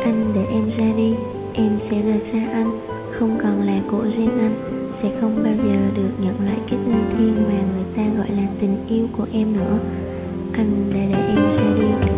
Anh để em ra đi, em sẽ rời xa anh, không còn là của riêng anh, sẽ không bao giờ được nhận lại cái linh thiêng mà người ta gọi là tình yêu của em nữa. Anh đã để em ra đi.